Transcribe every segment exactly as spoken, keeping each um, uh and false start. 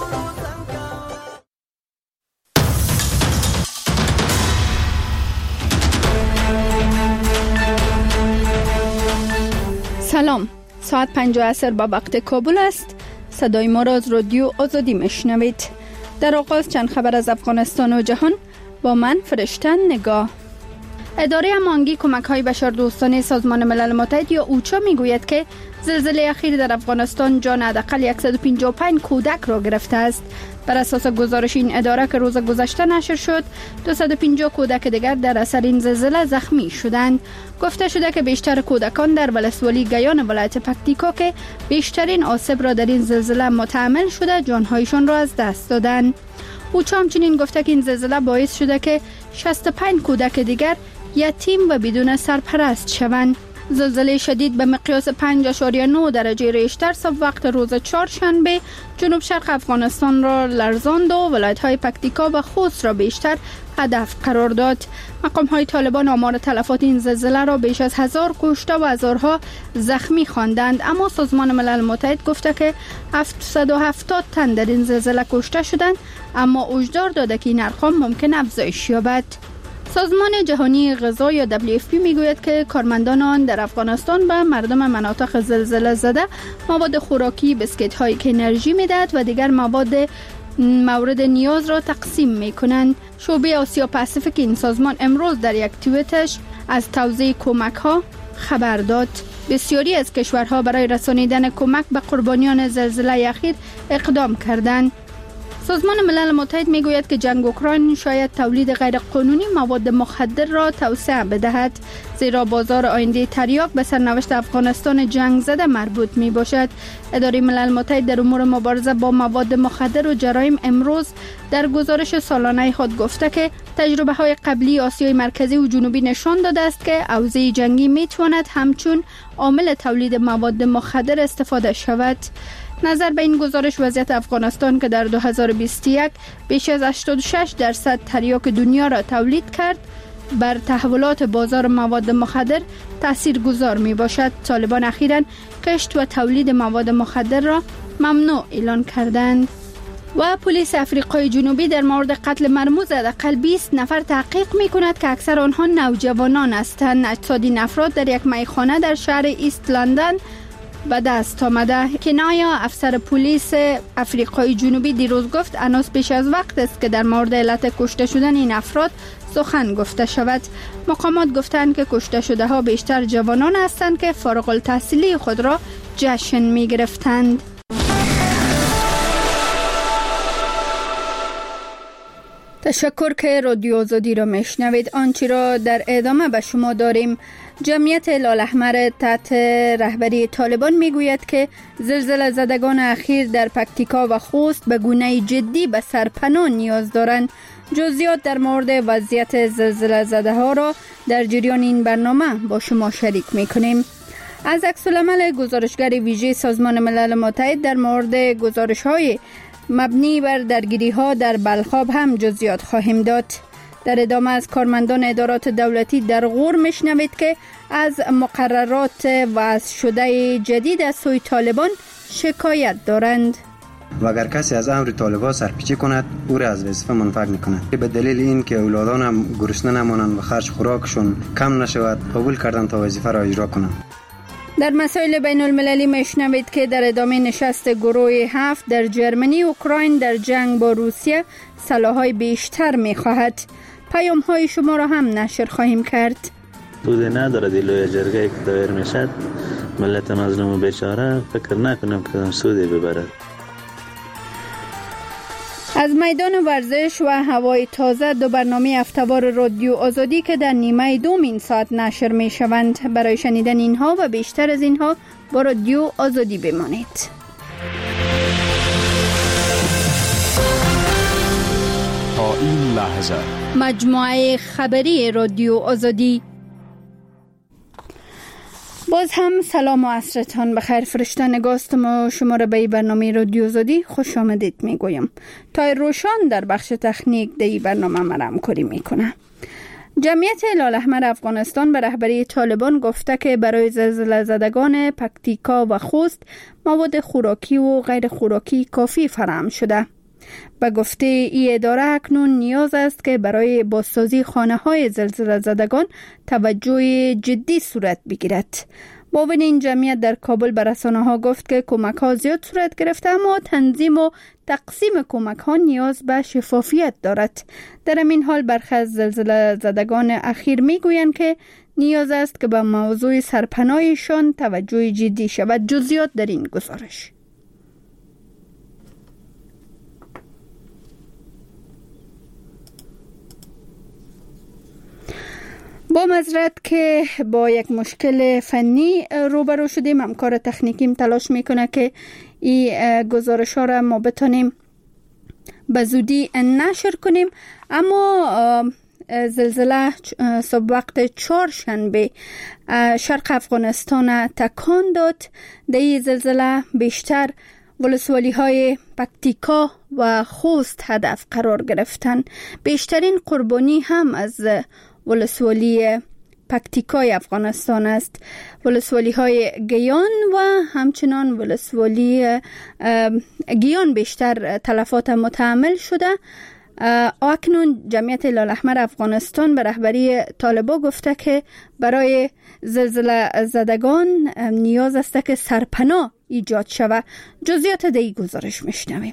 سلام، ساعت پنج عصر با وقت کابل است. صدای ما را از رادیو آزادی میشنوید. در آغاز چند خبر از افغانستان و جهان با من فرشته نگاه. اداره هماهنگی کمک‌های بشردوستانه سازمان ملل متحد یا اوچا میگوید که زلزله اخیر در افغانستان جان حداقل صد و پنجاه و پنج کودک را گرفته است. بر اساس گزارش این اداره که روز گذشته نشر شد، دویست و پنجاه کودک دیگر در اثر این زلزله زخمی شدند. گفته شده که بیشتر کودکان در ولسوالی گیان ولایت پکتیکا که بیشترین آسیب را در این زلزله متحمل شده جانهایشان را از دست دادند. اوچا همچنین گفته که این زلزله باعث شده که شصت و پنج کودک دیگر یتیم و بدون سرپرست شوند. زلزله شدید به مقیاس پنج اشاریه نه درجه ریشتر صبح وقت روز چهارشنبه جنوب شرق افغانستان را لرزاند و ولایت‌های پکتیکا و خوست را بیشتر هدف قرار داد. مقام‌های طالبان آمار تلفات این زلزله را بیش از هزار کشته و هزارها زخمی خواندند، اما سازمان ملل متحد گفته که هفتصد و هفتاد تن در این زلزله کشته شدند، اما هشدار داده که این ارقام ممکن افزایش یابد. سازمان جهانی غذا یا دبلیو اف پی میگوید که کارمندان آن در افغانستان به مردم مناطق زلزله زده مواد خوراکی، بسکیت هایی که انرژی میدهد و دیگر مواد مورد نیاز را تقسیم میکنند. شعبه آسیا پاسیفیک این سازمان امروز در یک توییتش از توزیع کمک ها خبر داد. بسیاری از کشورها برای رسانیدن کمک به قربانیان زلزله اخیر اقدام کردند. سازمان ملل متحد میگوید که جنگ اوکراین شاید تولید غیرقانونی مواد مخدر را توسعه بدهد، زیرا بازار آینده تریاک به سرنوشت افغانستان جنگ زده مربوط می باشد. اداره ملل متحد در امور مبارزه با مواد مخدر و جرایم امروز در گزارش سالانه خود گفته که تجربه های قبلی آسیای مرکزی و جنوبی نشان داده است که اوضاع جنگی می تواند همچون عامل تولید مواد مخدر استفاده شود. نظر به این گزارش وضعیت افغانستان که در دو هزار و بیست و یک بیش از هشتاد و شش درصد تریاک دنیا را تولید کرد بر تحولات بازار مواد مخدر تاثیرگذار می باشد. طالبان اخیراً کشت و تولید مواد مخدر را ممنوع اعلان کردند. و پلیس آفریقای جنوبی در مورد قتل مرموز حداقل بیست نفر تحقیق می کند که اکثر آنها نوجوانان هستند. اجساد این افراد در یک میخانه در شهر ایست لندن به دست آمده. کنایا افسر پلیس آفریقای جنوبی دیروز گفت هنوز پیش از وقت است که در مورد علت کشته شدن این افراد سخن گفته شود. مقامات گفتند که کشته شده ها بیشتر جوانان هستند که فارغ التحصیلی خود را جشن می گرفتند. تشکر که رادیو آزادی را میشنوید. آنچه را در ادامه به شما داریم. جمعیت هلال احمر تحت رهبری طالبان میگوید که زلزله زدگان اخیر در پکتیکا و خوست به گونه جدی به سرپناه نیاز دارند. جزئیات در مورد وضعیت زلزله زده ها را در جریان این برنامه با شما شریک میکنیم. از عکس‌العمل گزارشگر ویژه سازمان ملل متحد در مورد گزارش های مبنی بر درگیری ها در بلخاب هم جزئیات خواهیم داد. در ادامه از کارمندان ادارات دولتی در غور میشنوید که از مقررات وضع شده جدید از سوی طالبان شکایت دارند. و اگر کسی از امر طالبان سرپیچی کند او را از وظیفه منفعل میکند. به دلیل این که اولادان هم گرسنه نمانند و خرج خوراکشون کم نشود قبول کردن تا وظیفه را اجرا کنند. در مسائل بین المللی میشنوید که در ادامه نشست گروه هفت در جرمنی اوکراین در جنگ با روسیه سلاح‌های بیشتر میخواهد. پیام های شما را هم نشر خواهیم کرد. سودی نداره دیلوی جرگه که دایر میشد ملت مظلوم و بیچاره فکر نکنم که سودی ببرد. از میدان ورزش و هوای تازه دو برنامه هفته‌وار رادیو آزادی که در نیمه دوم این ساعت نشر می شوند. برای شنیدن اینها و بیشتر از اینها با رادیو آزادی بمانید. تا این لحظه مجموعه خبری رادیو آزادی. باز هم سلام و عصرتان بخیر. فرشته نگاستم و شما را به برنامه رادیو آزادی خوش آمدید می گویم. تا روشان در بخش تکنیک در برنامه مرا همکاری میکنه. جمعیت هلال احمر افغانستان به رهبری طالبان گفته که برای زلزله زدگان پکتیکا و خوست مواد خوراکی و غیر خوراکی کافی فراهم شده. به گفته ای اداره اکنون نیاز است که برای بازسازی خانه‌های زلزله زدگان توجه جدی صورت بگیرد. معاون این جمعیت در کابل به رسانه‌ها گفت که کمک‌ها زیاد صورت گرفته اما تنظیم و تقسیم کمک‌ها نیاز به شفافیت دارد. در این حال برخی از زلزله زدگان اخیر می‌گویند که نیاز است که به موضوع سرپناهشان توجه جدی شود. جزئیات در این گزارش. با معذرت که با یک مشکل فنی روبرو شدیم، همکار تکنیکیم تلاش میکنه که این گزارش ها را ما بتانیم به زودی نشر کنیم. اما زلزله صبح وقت چهارشنبه شرق افغانستان تکان داد. در این زلزله بیشتر ولسوالی های پکتیکا و خوست هدف قرار گرفتن. بیشترین قربانی هم از ولسوالی پکتیکای افغانستان است. ولسوالی های گیان و همچنان ولسوالی گیان بیشتر تلفات متحمل شده. اکنون جمعیت هلال احمر افغانستان به رهبری طالبان گفته که برای زلزله زدگان نیاز است که سرپناه ایجاد شود. جزئیات در این گزارش میشنویم.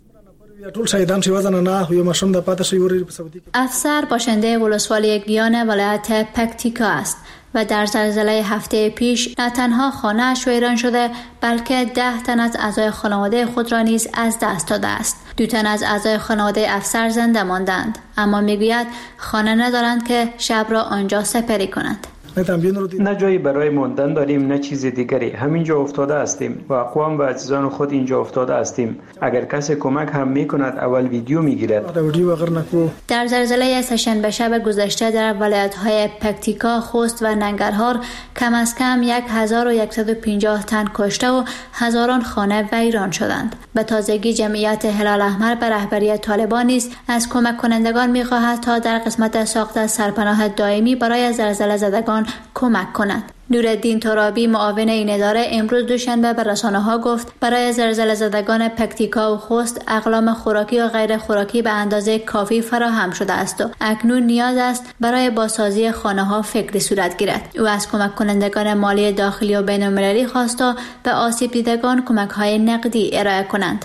افسر باشنده ولسوالی گیان ولایت پکتیکا است و در زلزله هفته پیش نه تنها خانه‌اش ویران شده بلکه ده تن از اعضای خانواده خود را نیز از دست داده است. دو تن از اعضای خانواده افسر زنده ماندند، اما میگوید خانه ندارند که شب را آنجا سپری کنند. نه جایی برای ماندن داریم نه چیز دیگری، همینجا افتاده هستیم و اقوام و عزیزان خود اینجا افتاده هستیم. اگر کسی کمک هم میکند اول ویدیو میگیرد. در زلزله سه‌شنبه شب گذشته در ولایت‌های پکتیکا، خوست و ننگرهار کم از کم هزار و صد و پنجاه تن کشته و هزاران خانه ویران شدند. به تازگی جمعیت هلال احمر به رهبری طالبان نیز از کمک کنندگان می‌خواهد تا در قسمت ساخت سرپناه دائمی برای زلزله زدگان کمک کند. نورالدین ترابی معاون این اداره امروز دوشنبه به رسانه‌ها گفت برای زلزله زدگان پکتیکا و خوست اقلام خوراکی و غیر خوراکی به اندازه کافی فراهم شده است و اکنون نیاز است برای بازسازی خانه‌ها فکری صورت گیرد. او از کمک کنندگان مالی داخلی و بین‌المللی خواست تا به آسیب دیدگان کمک‌های نقدی ارائه کنند.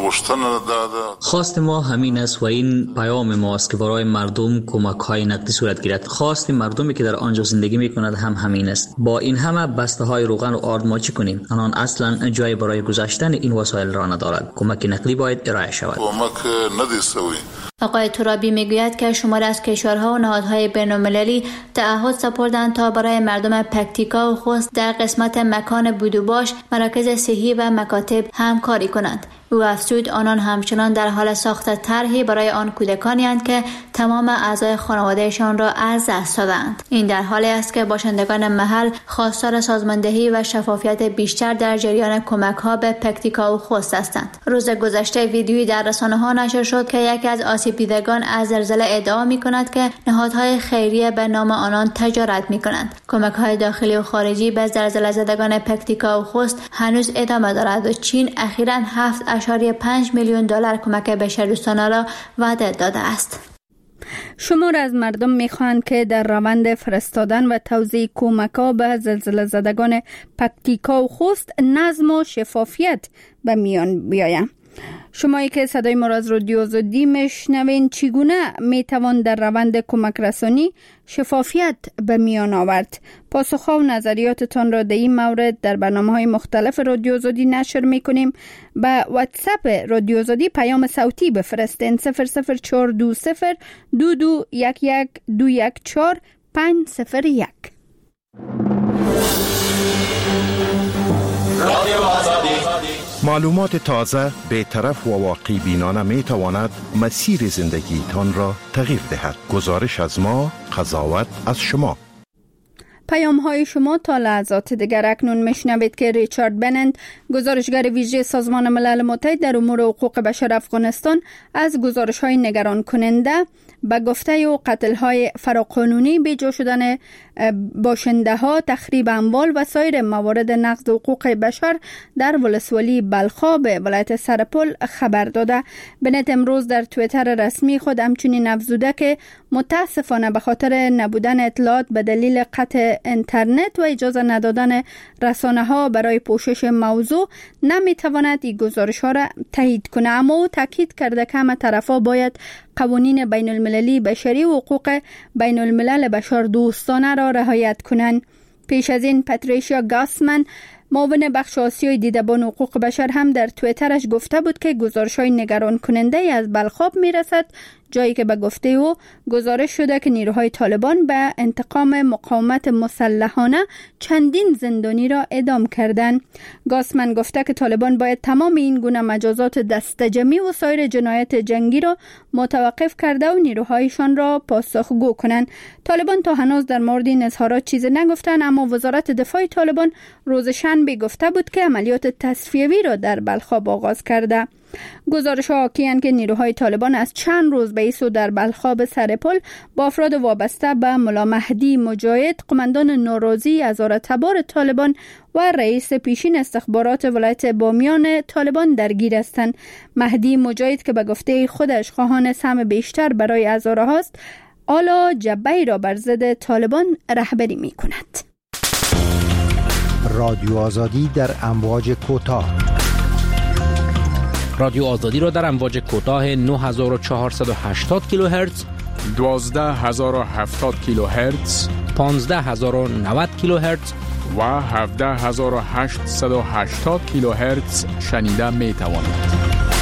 خواست ما همین است و این پیام ما است که برای مردم کمک های نقدی صورت گیرد. خواست مردمی که در آنجا زندگی می کند هم همین است. با این همه بسته های روغن و آرد ما چی کنیم؟ آنان اصلا جای برای گذاشتن این وسایل را ندارد. کمک نقدی باید ارائه شود. آقای ترابی میگوید که شمار از کشورها و نهادهای بین‌المللی تعهد سپردند تا برای مردم پکتیکا و خوست در قسمت مکان بودوباش، مراکز صحی و مکاتب همکاری کنند. او افزود آنان همچنان در حال ساخت طرحی برای آن کودکانی اند که تمام اعضای خانوادهشان را از دست دادند. این در حالی است که باشندگان محل خواستار سازماندهی و شفافیت بیشتر در جریان کمک‌ها به پکتیکا و خوست هستند. روز گذشته ویدیویی در رسانه‌ها نشر شد که یکی از آسیب دیدگان از زلزله ادعا می‌کند که نهادهای خیریه به نام آنان تجارت می‌کنند. کمک‌های داخلی و خارجی به زلزله زدگان پکتیکا و خوست هنوز ادامه دارد و چین اخیراً هفت اشاری پنج میلیون دلار کمک بشردوستانه را وعده داده است. شمار از مردم میخواهند که در روند فرستادن و توزیع کمک‌ها به زلزله زدگان پکتیکا و خوست نظم و شفافیت به میان بیاید. شمایی که صدای ما را از رادیو آزادی میشنوین، چگونه میتوان در روند کمک رسانی شفافیت به میان آورد؟ پاسخها و نظریاتتان را در این مورد در برنامه‌های مختلف رادیو آزادی نشر میکنیم. به واتساپ رادیو آزادی پیام صوتی بفرستین صفر صفر چهار دو صفر دو دو یک یک دو یک چهار پنج صفر یک. معلومات تازه، بی‌طرف و واقعی بینانه می تواند مسیر زندگی تان را تغییر دهد. گزارش از ما، قضاوت از شما. پیام های شما تا لحظات دیگر. اکنون میشنوید که ریچارد بنند، گزارشگر ویژه سازمان ملل متحد در امور حقوق بشر افغانستان، از گزارش های نگران کننده به گفته و قتل های فراقانونی، بیجا شدن باشنده ها، تخریب اموال و سایر موارد نقض حقوق بشر در ولسوالی بلخاب ولایت سرپل خبر داده. بنت امروز در توییتر رسمی خود همچنین افزوده که متاسفانه به خاطر نبودن اطلاعات به دلیل قطع اینترنت و اجازه ندادن رسانه ها برای پوشش موضوع نمیتواند این گزارش ها را تایید کنه، اما او تاکید کرده که همه طرفا باید قوانین بین المللی بشری و حقوق بین الملل بشر دوستانه را رعایت کنند. پیش از این پاتریشیا گاسمن، معاون بخش آسیای دیدبان حقوق بشر، هم در توییترش گفته بود که گزارش‌های نگران کننده از بلخاب میرسد، جایی که به گفته او گزارش شده که نیروهای طالبان به انتقام مقاومت مسلحانه چندین زندانی را اعدام کردند. گاسمن گفته که طالبان باید تمام این گونه مجازات دستجمعی و سایر جنایت جنگی را متوقف کرده و نیروهایشان را پاسخگو کنند. طالبان تا هنوز در مورد این اظهارات چیزی نگفتند، اما وزارت دفاع طالبان روز شنبه گفته بود که عملیات تصفیوی را در بلخاب آغاز کرده. گزارش ها حاکی‌اند که نیروهای طالبان از چند روز به ایسو در بلخاب سرپل با افراد وابسته به ملا مهدی مجاهد، قماندان نوروزی هزارتبار طالبان و رئیس پیشین استخبارات ولایت بامیان طالبان درگیر هستند. مهدی مجاهد که به گفته خودش خواهان سهم بیشتر برای هزاره هاست، حالا جبهه‌ای را بر ضد طالبان رهبری می کند. رادیو آزادی در امواج کوتاه. رادیو آزادی را در امواج کوتاه نه هزار و چهارصد و هشتاد کیلوهرتز، دوازده هزار و هفتاد کیلوهرتز، پانزده هزار و نود کیلوهرتز و هفده هزار و هشتصد و هشتاد کیلوهرتز شنیده می توانید.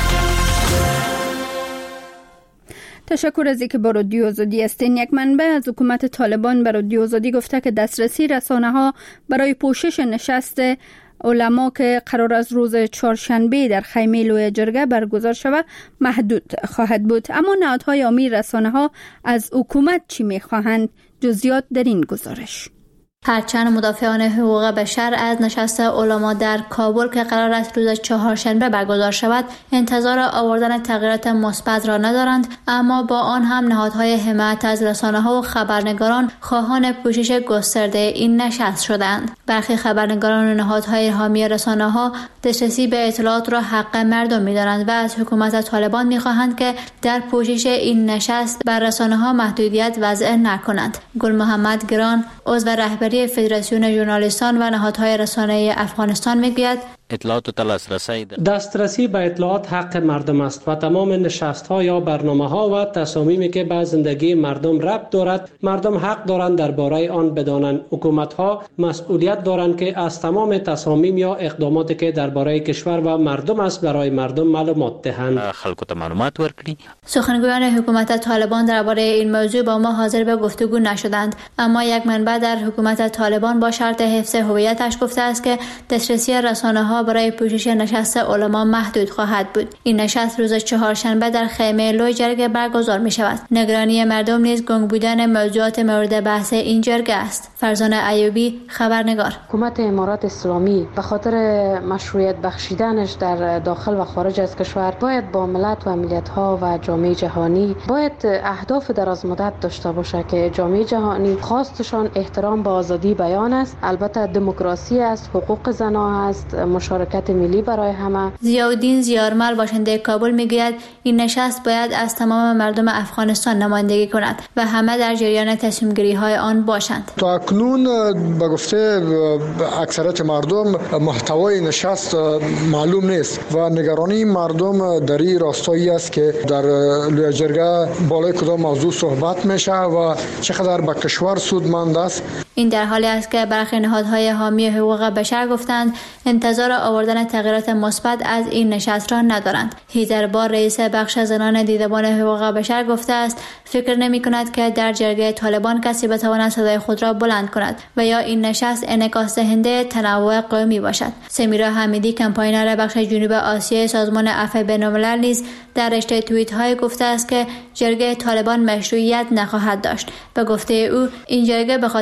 تشکر از اینکه با رادیو آزادی هستین. یک منبع از حکومت طالبان به رادیو آزادی گفته که دسترسی رسانه ها برای پوشش نشست علما که قرار از روز چهارشنبه در خیمه لوی جرگه برگزار شود محدود خواهد بود. اما نهادهای عامی رسانه ها از حکومت چی می خواهند؟ جزئیات در این گزارش. هرچند مدافعان حقوق بشر از نشست علما در کابل که قرار است روز چهارشنبه برگزار شود انتظار آوردن تغییرات مثبت را ندارند، اما با آن هم نهادهای حمایت از رسانه‌ها و خبرنگاران خواهان پوشش گسترده این نشست شدند. برخی خبرنگاران و نهادهای حامی رسانه‌ها دسترسی به اطلاعات را حق مردم می‌دانند و از حکومت طالبان می‌خواهند که در پوشش این نشست بر رسانه‌ها محدودیت وضع نکنند. گل محمد گران، عضو رهبری فدراسیون ژورنالیستان و نهادهای رسانه‌ای افغانستان میگوید اطلاعات و دسترسی دسترسی به اطلاعات حق مردم است و تمام نشست‌ها یا برنامه‌ها و تصامیمی که به زندگی مردم ربط دارد، مردم حق دارند درباره آن بدانند. حکومت‌ها مسئولیت دارند که از تمام تصامیم یا اقداماتی که درباره کشور و مردم است برای مردم معلومات دهند. خلکو ته معلومات ورکړي. سخنگویان حکومت طالبان درباره این موضوع با ما حاضر به گفتگو نشدند، اما یک منبع در حکومت طالبان با شرط حفظ هویتش گفته است که دسترسی رسانه‌ها برای پوشش نشست علما محدود خواهد بود. این نشست روز چهارشنبه در خیمه لوی جرگه برگزار می شود. نگرانی مردم نیز گنگ بودن موضوعات مورد بحث این جرگه است. فرزانه ایوبی، خبرنگار. حکومت امارات اسلامی به خاطر مشروعیت بخشیدنش در داخل و خارج از کشور باید با ملت و ملت‌ها و جامعه جهانی باید اهداف دراز مدت داشته باشه که جامعه جهانی خواستشان احترام به آزادی بیان است، البته دموکراسی است، حقوق زنان است، مشارکت ملی برای همه. ضیاءالدین زیارمل باشنده کابل میگوید این نشست باید از تمام مردم افغانستان نمایندگی کند و همه در جریان تصمیم گیری های آن باشند. تا اکنون به گفته اکثریت مردم محتوای نشست معلوم نیست و نگرانی مردم در این راستایی است که در لوی جرگه بالای کدام موضوع صحبت میشه و چقدر به کشور سودمند است. این در حالی است که برخی نهادهای حامی حقوق بشر گفتند انتظار آوردن تغییرات مثبت از این نشست را ندارند. هیدر بار، رئیس بخش زنان دیدبان حقوق بشر، گفته است فکر نمی کند که در جرگه طالبان کسی بتواند صدای خود را بلند کند و یا این نشست انعکاس دهنده تنوع قومی باشد. سمیرا حمیدی، کمپاینر بخش جنوب آسیای سازمان عفو بین‌الملل، نیز در رشته توییت های گفته است که جرگه طالبان مشروعیت نخواهد داشت. به گفته او این جرگه به خاطر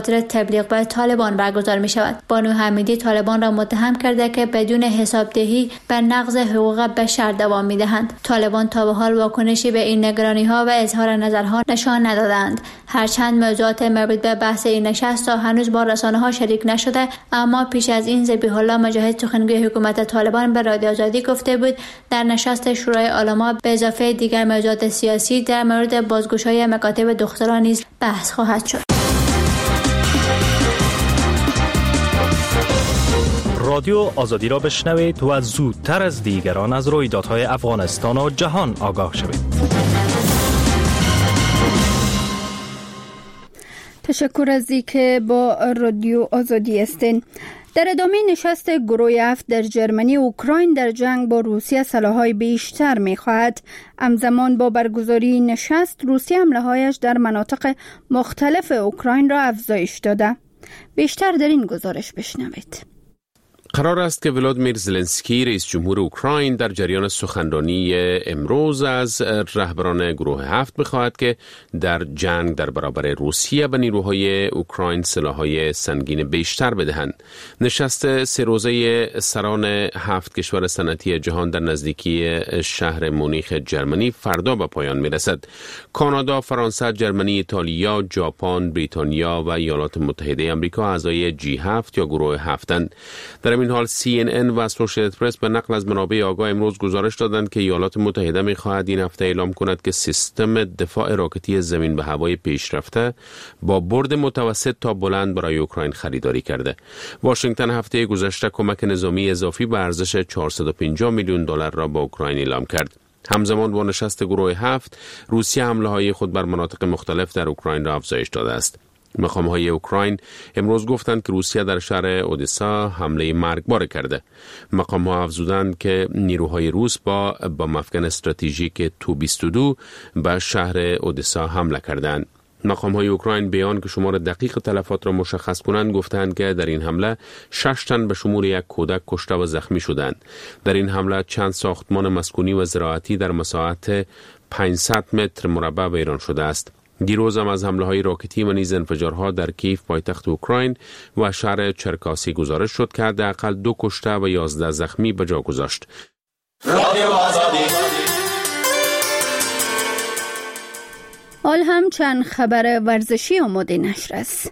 تبلیغ به طالبان برگزار می شود. بانو حمیدی طالبان را متهم کرده که بدون حسابدهی به نقض حقوق بشر دوام می دهند. طالبان تا به حال واکنشی به این نگرانی ها و اظهار نظرها نشان ندادند. هرچند موضوعات مربوط به بحث این نشست تا هنوز با رسانه ها شریک نشده، اما پیش از این ذبیح الله مجاهد سخنگوی حکومت طالبان به رادیو آزادی گفته بود در نشست شورای علما به اضافه دیگر موضوعات سیاسی در مورد بازگشایی مکاتب دختران نیز بحث خواهد شد. رادیو آزادی را بشنوید و زودتر از دیگران از رویدادهای افغانستان و جهان آگاه شوید. تشکر از اینکه با رادیو آزادی هستین. در ادامه نشست گروه هفت در جرمنی، اوکراین در جنگ با روسیه سلاح‌های بیشتر می‌خواهد. همزمان با برگزاری نشست، روسیه حمله‌هایش در مناطق مختلف اوکراین را افزایش داده. بیشتر در این گزارش بشنوید. قرار است که ولادیمیر زلنسکی رئیس جمهور اوکراین در جریان سخنرانی امروز از رهبران گروه هفت بخواهد که در جنگ در برابر روسیه به نیروهای اوکراین سلاح‌های سنگین بیشتر بدهند. نشست سه روزه سران هفت کشور صنعتی جهان در نزدیکی شهر مونیخ جرمنی فردا به پایان می‌رسد. کانادا، فرانسه، جرمنی، ایتالیا، ژاپن، بریتانیا و ایالات متحده آمریکا اعضای جی هفت یا گروه هفتند. در این حال سی ان ان و اسوسییتد پرس به نقل از منابع آگاه امروز گزارش دادند که ایالات متحده می‌خواهد این هفته اعلام کند که سیستم دفاع راکتی زمین به هوای پیشرفته با برد متوسط تا بلند برای اوکراین خریداری کرده. واشنگتن هفته گذشته کمک نظامی اضافی به ارزش چهارصد و پنجاه میلیون دلار را به اوکراین اعلام کرد. همزمان با نشست گروه هفت، روسیه حمله‌های خود بر مناطق مختلف در اوکراین را افزایش داده است. مقام‌های اوکراین امروز گفتند که روسیه در شهر اودسا حمله مرگبار کرده. مقام‌ها افزودند که نیروهای روس با بمب افکن استراتژیک تو بیست و دو به شهر اودسا حمله کردند. مقام‌های اوکراین بیان که شمار دقیق تلفات را مشخص کنند گفتند که در این حمله شش تن به شمول یک کودک کشته و زخمی شدند. در این حمله چند ساختمان مسکونی و زراعتی در مساحت پانصد متر مربع ویران شده است. دیروز هم از حمله های راکتی و نیز انفجارها در کیف پایتخت اوکراین و شهر چرکاسی گزارش شد که حداقل دو کشته و یازده زخمی به جا گذاشت. حال هم چند خبر ورزشی آماده نشر است.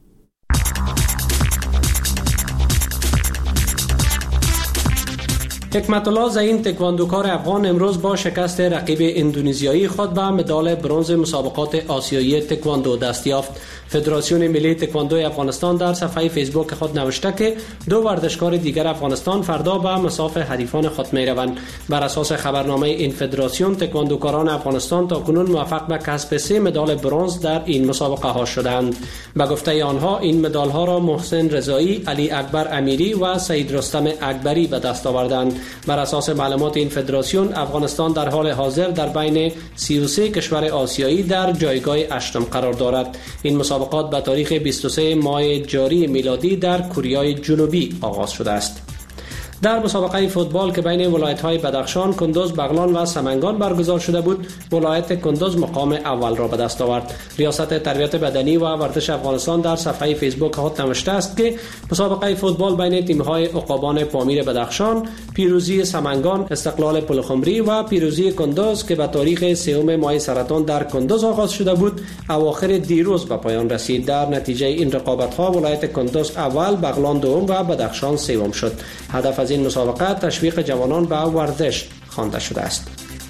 حکمت الله زعین تکواندوکار افغان امروز با شکست رقیب اندونزیایی خود به مدال برنز مسابقات آسیایی تکواندو دست یافت. فدراسیون ملی تکواندو افغانستان در صفحه فیسبوک خود نوشته که دو ورزشکار دیگر افغانستان فردا به مصاف حریفان خود می روند. بر اساس خبرنامه این فدراسیون، تکواندوکاران افغانستان تا کنون موفق به کسب سه مدال برنز در این مسابقه ها شدند. به گفته آنها این مدال ها را محسن رضایی، علی اکبر امیری و سید رستم اکبری به دست آوردند. بر اساس معلومات این فدراسیون، افغانستان در حال حاضر در بین سی و سه کشور آسیایی در جایگاه هشتم قرار دارد. این مسابقات به تاریخ بیست و سوم ماه جاری میلادی در کره جنوبی آغاز شده است. در مسابقه فوتبال که بین ولایت‌های بدخشان، کندوز، بغلان و سمنگان برگزار شده بود، ولایت کندوز مقام اول را به دست آورد. ریاست تربیت بدنی و ورزش افغانستان در صفحه فیسبوک خود نوشته است که مسابقه فوتبال بین تیم‌های عقابان پامیر بدخشان، پیروزی سمنگان، استقلال پلخمری و پیروزی کندوز که به تاریخ سوم ماه سرطان در کندوز آغاز شده بود، اواخر دیروز به پایان رسید. در نتیجه این رقابت‌ها ولایت کندوز اول، بغلان دوم و بدخشان سوم شد. هدف از این مسابقه تشویق جوانان به ورزش خوانده شده است.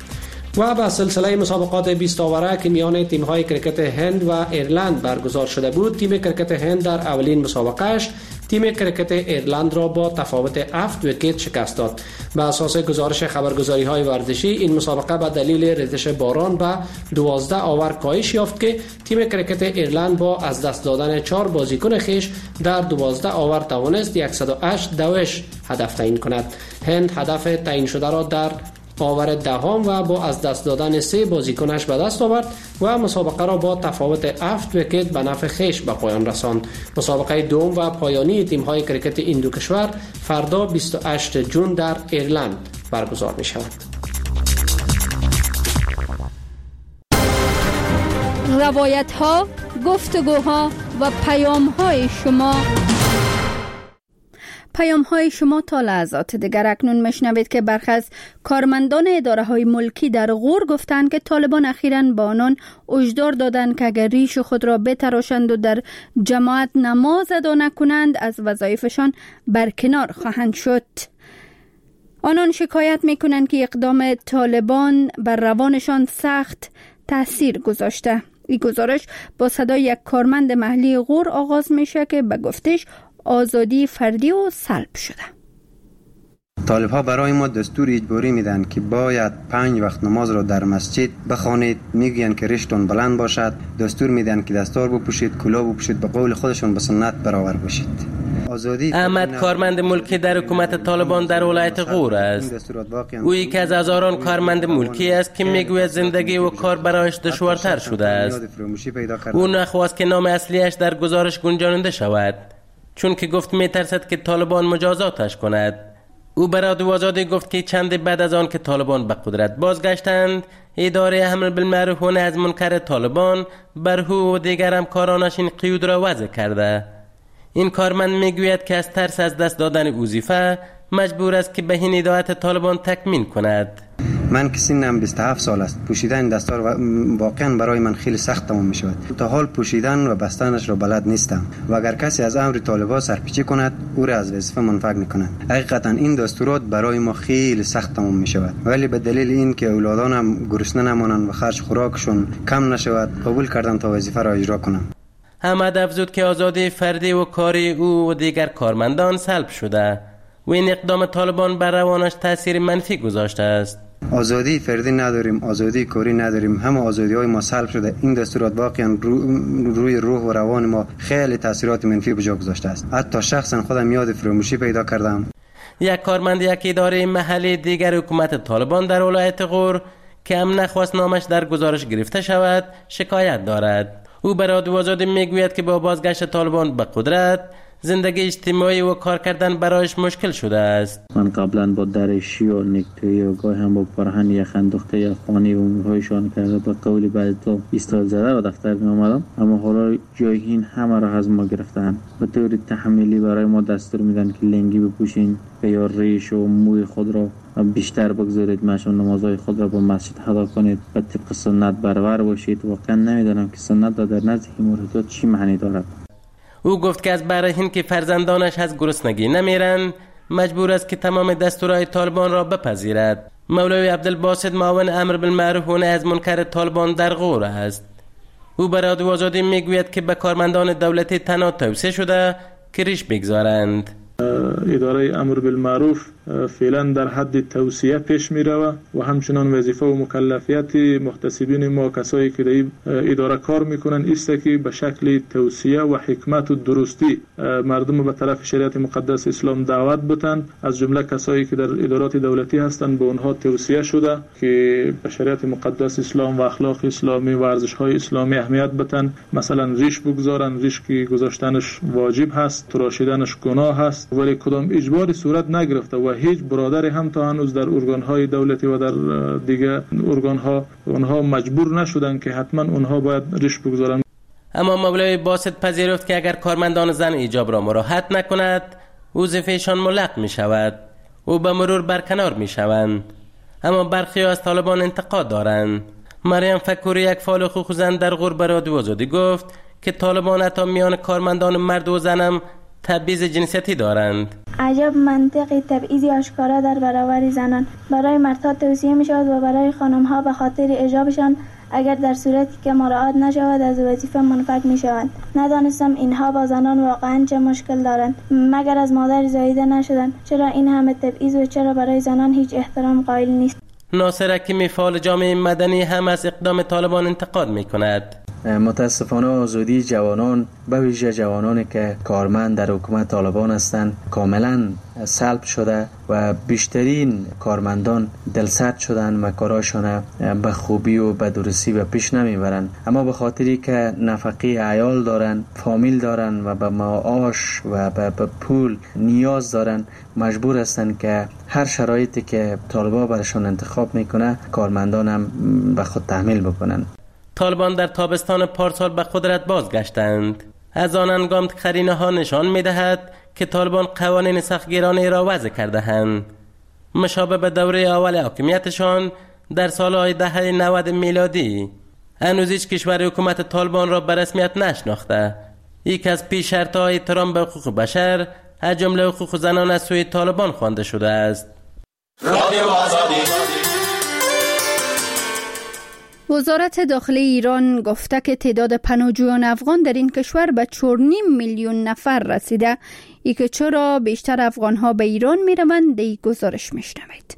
و به سلسله مسابقات بیست آوره که میان تیم‌های کرکت هند و ایرلند برگزار شده بود، تیم کرکت هند در اولین مسابقهش تیم کرکت ایرلند را با تفاوت هفت ویکت شکست داد. به اساس گزارش خبرگزاری‌های ورزشی، این مسابقه به دلیل ریزش باران به دوازده آور کاهش یافت که تیم کرکت ایرلند با از دست دادن چهار بازیکن خیش در دوازده آور توانست صد و هشت دوش هدف تعیین کند. هند هدف تعیین شده را در آور دهم و با از دست دادن سه بازیکنش به دست آورد و مسابقه را با تفاوت هفت ویکت به نفع خیش به پایان رساند. مسابقه دوم و پایانی تیم‌های کرکت این دو کشور فردا بیست و هشتم ژوئن در ایرلند برگزار می شود. روایت‌ها، گفتگوها و پیام های شما. پیام های شما تا لحظات دیگر. اکنون میشنوید که برخی از کارمندان اداره های ملکی در غور گفتند که طالبان اخیراً با آنان هشدار دادند که اگر ریش خود را بتراشند و در جماعت نماز ادا نکنند از وظایفشان برکنار خواهند شد. آنان شکایت میکنند که اقدام طالبان بر روانشان سخت تأثیر گذاشته. این گزارش با صدای یک کارمند محلی غور آغاز میشه که به گفتش آزادی فردی و سلب شده. طالب ها برای ما دستور اجباری میدن که باید پنج وقت نماز را در مسجد بخوانید. میگن که ریشتون بلند باشد. دستور میدن که دستار بپوشید، کلاه بپوشید، به قول خودشون به سنت برابر باشید. احمد کارمند ملکی در حکومت طالبان در ولایت غور است. او یکی از هزاران کارمند ملکی است که میگوید زندگی و کار برایش دشوارتر شده است. او نخواست که نام اصلیش در گزارش گنجانده شود، چون که گفت میترسد که طالبان مجازاتش کند. او برای رادیو آزادی گفت که چند بعد از آن که طالبان به قدرت بازگشتند، اداره امر بالمعروف و نهی از منکر طالبان بر او و دیگر همکارانش این قیود را وضع کرده. این کارمند میگوید که از ترس از دست دادن وظیفه مجبور است که به این هدایت طالبان تکمیل کند. من که سنم بیست و هفت سال است. پوشیدن دستار واقعا برای من خیلی سخت تمام می شود. تا حال پوشیدن و بستنش را بلد نیستم و اگر کسی از امر طالبان سرپیچی کند او را از وظیفه منفک می کند. حقیقتا این دستورات برای ما خیلی سخت تمام می شود، ولی به دلیل این که اولادانم گرسنه نمانند و خرج خوراکشون کم نشود قبول کردم تا وظیفه را اجرا کنم. احمد افزود که آزادی فردی و کاری او و دیگر کارمندان سلب شده و این اقدام طالبان بر روانش تاثیر منفی گذاشته است. آزادی فردی نداریم، آزادی کاری نداریم، همه آزادی های ما سلب شده. این دستورات واقعا رو، روی روح و روان ما خیلی تاثیرات منفی به جا گذاشته است. حتی شخصا خودم یاد فراموشی پیدا کردم. یک کارمند یک اداره محلی دیگر حکومت طالبان در ولایت غور که هم نخواست نامش در گزارش گرفته شود شکایت دارد. او برای رادیو آزادی میگوید که با بازگشت طالبان به قدرت زندگی اجتماعی و کار کردن برایش مشکل شده است. من قبلا با درشی و نکتویی و گاهی هم با پرهن یخ انداخته یا خانی و امورهایشان کرده به قولی بعد تو ایستاد زده و دفتر می آمدم، اما حالا جای این همه را از ما گرفتن. به طور تحمیلی برای ما دستور میدن که لنگی بپوشین یا ریش و موی خود را بیشتر بگذارید، مشون نمازهای خود را با مسجد ادا کنید و طبق سنت برابر باشید. واقعا نمیدانم که سنت در نزد این موردات چی معنی دارد. او گفت که از برای این که فرزندانش از گرسنگی نمیرند مجبور است که تمام دستورهای طالبان را بپذیرد. مولوی عبدالباسط معاون امر بالمعروف و نهی از منکر طالبان در غور است. او برای رادیو آزادی میگوید که به کارمندان دولتی تنها توصیه شده که ریش بگذارند. اداره امر بالمعروف فعلا در حد توصیه پیش می رود و همچنان وظیفه و مکلفیت محتسبین ما کسایی که در اداره کار میکنن است که به شکل توصیه و حکمت و درستی مردم به طرف شریعت مقدس اسلام دعوت بتن. از جمله کسایی که در ادارات دولتی هستند به اونها توصیه شده که به شریعت مقدس اسلام و اخلاق اسلامی و ارزش های اسلامی اهمیت بتن. مثلا ریش بگذارن، ریش که گذاشتنش واجب هست، تراشیدنش گناه هست، ولی کدام اجباری صورت نگرفته و هیچ برادری هم تا هنوز در ارگان‌های دولتی و در دیگه ارگان‌ها اونها مجبور نشدن که حتما اونها باید ریش بگذارن. اما مولوی باسط پذیرفت که اگر کارمندان زن ایجاب را مراعات نکند وظیفه‌شان ملغ می شود و به مرور برکنار می شوند. اما برخی از طالبان انتقاد دارند. مریم فکوری یک فعال حقوق زن در غور به رادیو آزادی گفت که طالبان حتی میان کارمندان مرد و زنم تبعیض جنسیتی دارند. عجب منطقی تبعیضی آشکارا در برابر زنان. برای مردها توصیه می شود و برای خانمها به خاطر حجابشان اگر در صورتی که مراعات نشود از وظیفه منفک می شوند. ندانستم اینها با زنان واقعا چه مشکل دارند. مگر از مادر زاییده نشدند؟ چرا این همه تبعیض و چرا برای زنان هیچ احترام قائل نیست؟ ناصر حکیمی فعال جامعه مدنی هم از اقدام طالبان انتقاد می کند. متاسفانه آزادی جوانان به ویژه جوانانی که کارمند در حکومت طالبان هستند کاملا سلب شده و بیشترین کارمندان دلسرد شدن و کاراشان به خوبی و به درستی به پیش نمیبرند. اما به خاطری که نفقه عیال دارن، فامیل دارن و به معاش و به پول نیاز دارن مجبور هستند که هر شرایطی که طالبان برشان انتخاب میکنه کارمندان هم به خود تحمیل بکنن. طالبان در تابستان پارسال به قدرت بازگشتند. از آن هنگام قرینه ها نشان می دهد که طالبان قوانین سختگیرانه را وضع کرده اند. مشابه به دوره اول حاکمیتشان در سالهای دهه نود میلادی هنوز هیچ کشور حکومت طالبان را به رسمیت نشناخته. یکی از پیش شرط‌های احترام به حقوق بشر از جمله حقوق زنان از سوی طالبان خوانده شده است. وزارت داخلی ایران گفته که تعداد پناهجویان افغان در این کشور به چهار و نیم میلیون نفر رسیده. ای که چرا بیشتر افغان‌ها به ایران می‌روند در گزارش می‌شنوید.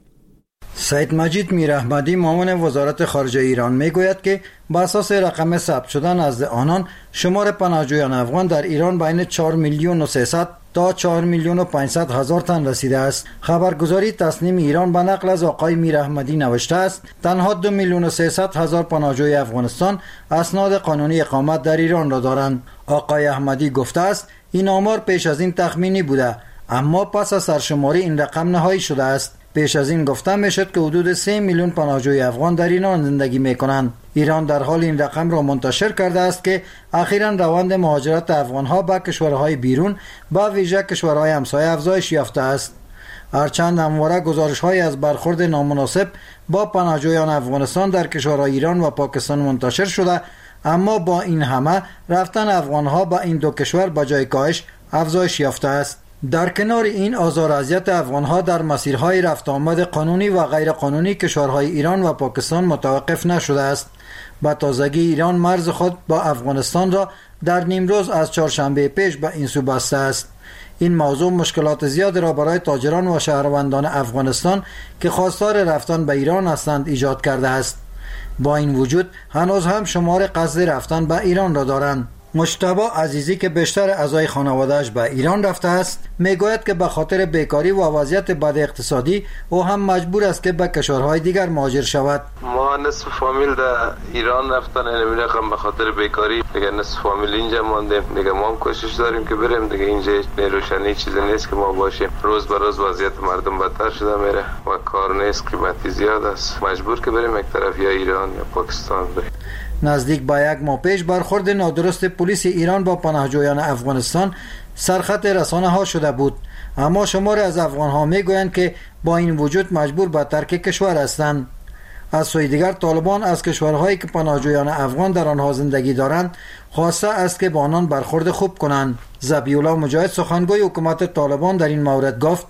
سید مجید میراحمدی معاون وزارت خارجه ایران میگوید که بر اساس رقم ثبت شده نزد آنان شمار پناهجویان افغان در ایران بین چهار میلیون و سیصد تا چهار میلیون و پانصد هزار تن رسیده است. خبرگزاری تصنیم ایران به نقل از آقای میراحمدی نوشته است تنها دو میلیون و سیصد هزار پناهجوی افغانستان اسناد قانونی اقامت در ایران را دارند. آقای احمدی گفته است این آمار پیش از این تخمینی بوده اما پس از سرشماری این رقم نهایی شده است. پیش از این گفته میشد که حدود سه میلیون پناهجوی افغان در ایران زندگی میکنند. ایران در حال این رقم را منتشر کرده است که اخیراً روند مهاجرت افغانها به کشورهای بیرون با ویژه کشورهای همسایه افزایش یافته است. هرچند همواره گزارش‌های از برخورد نامناسب با پناهجویان افغانستان در کشورهای ایران و پاکستان منتشر شده اما با این همه رفتن افغانها به این دو کشور به جای کاهش افزایش یافته است. در کنار این آزار و اذیت افغانها در مسیرهای رفت آمد قانونی و غیر قانونی کشورهای ایران و پاکستان متوقف نشده است. با تازگی ایران مرز خود با افغانستان را در نیمروز از چهارشنبه پیش به این سو بسته است. این موضوع مشکلات زیاد را برای تاجران و شهروندان افغانستان که خواستار رفتن به ایران هستند ایجاد کرده است. با این وجود هنوز هم شمار قصد رفتن به ایران را دارند. مجتبی عزیزی که بیشتر اعضای خانواده‌اش به ایران رفته است میگوید که به خاطر بیکاری و وضعیت بد اقتصادی او هم مجبور است که به کشورهای دیگر مهاجر شود. ما نصف فامیل در ایران رفتن این رقم به خاطر بیکاری دیگه نصف فامیل اینجا ماندیم. دیگه ما هم کوشش داریم که بریم دیگه اینجا روشنی چیزی نیست که ما باشیم. روز به روز وضعیت مردم بدتر شده میره و کار نیست، قیمتی زیاد است. مجبور که بریم یک طرف یا ایران یا پاکستان بریم. نزدیک به یک ماه پیش برخورد نادرست پلیس ایران با پناهجویان افغانستان سرخط رسانه ها شده بود اما شمار از افغان ها می گویند که با این وجود مجبور به ترک کشور هستند. از سوی دیگر طالبان از کشورهایی که پناهجویان افغان در آنها زندگی دارند خواسته است که با آنان برخورد خوب کنند. ذبیح الله مجاهد سخنگوی حکومت طالبان در این مورد گفت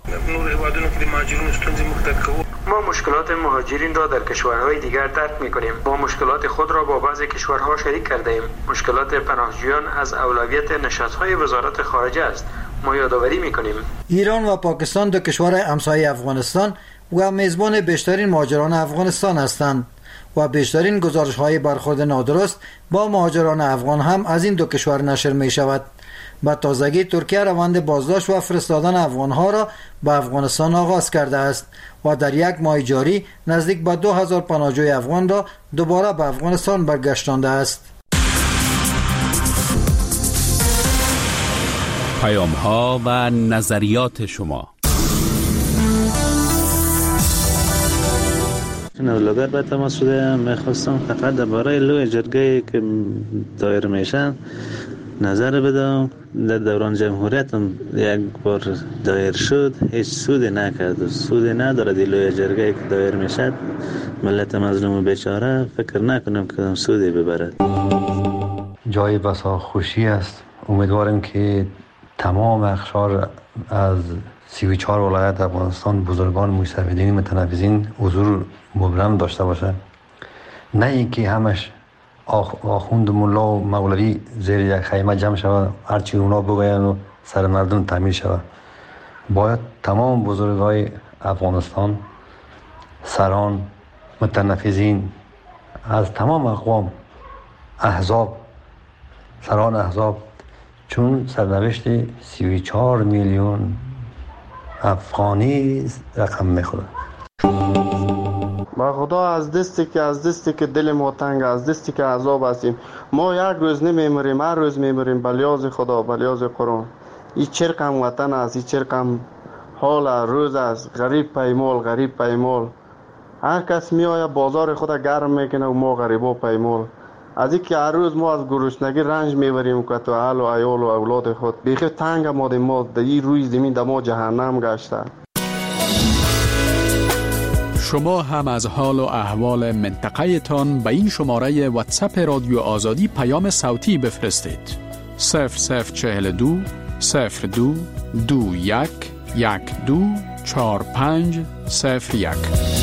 ما مشکلات مهاجرین را در کشورهای دیگر درک می‌کنیم. ما مشکلات خود را با بعضی کشورها شریک کرده ایم. مشکلات پناهجویان از اولویت نشست‌های وزارت خارجه است. ما یادآوری می‌کنیم ایران و پاکستان دو کشور همسایه افغانستان و میزبان بیشترین مهاجران افغانستان هستند و بیشترین گزارش‌های برخورد نادرست با مهاجران افغان هم از این دو کشور نشر می‌شود. با تازگی ترکیه روند بازداشت و فرستادن افغانها را به افغانستان آغاز کرده است و در یک ماه جاری نزدیک به دو هزار پناهجوی افغان را دوباره به افغانستان برگشتانده است. پیام ها و نظریات شما. نولگر به تماس شده میخواستم فقط درباره لوی جرگه که دایر میشن نظر بدم. در دوران جمهوریت هم یک بار دایر شد، هیچ سودی نکرد، سودی نداره. دی لوی جرگه که دایر میشد ملت مظلوم و بیچاره فکر نکنم که سودی ببرد. جای بسا خوشی است. امیدوارم که تمام اقشار از سی و چهار ولایت افغانستان بزرگان مستفیدین متنفذین حضور مبرم داشته باشه، نه اینکه همش آخوند و ملا و مولوی زیر یک خیمه جمع شود هرچی اونا بگوین و سر مردم تعمیر شود. باید تمام بزرگای افغانستان، سران، متنفذین از تمام اقوام، احزاب، سران احزاب، چون سرنوشت سی و چهار میلیون افغانی رقم میخوره. با خدا از دستی که از دستی که دل ما تنگ، از دستی که عذاب هستیم، ما یک روز نمیمریم، هر روز میمریم. بلیاز خدا، بلیاز قرآن. این چرقم وطن است، این چرقم حال روز است. غریب پیمال، غریب پیمال. هر کس میآید بازار خود گرم میکنه و ما غریبا پیمال. از اینکه هر روز ما از گرسنگی رنج میبریم که تو اهل و عیال و اولاد خود بیخی تنگ آماده ما در این روی زمین در ما جهنم گشته. شما هم از حال و احوال منطقه تان به این شماره واتساپ رادیو آزادی پیام صوتی بفرستید. صفر صفر چهل دو صفر دو دو یک یک دو چهار پنج صفر یک.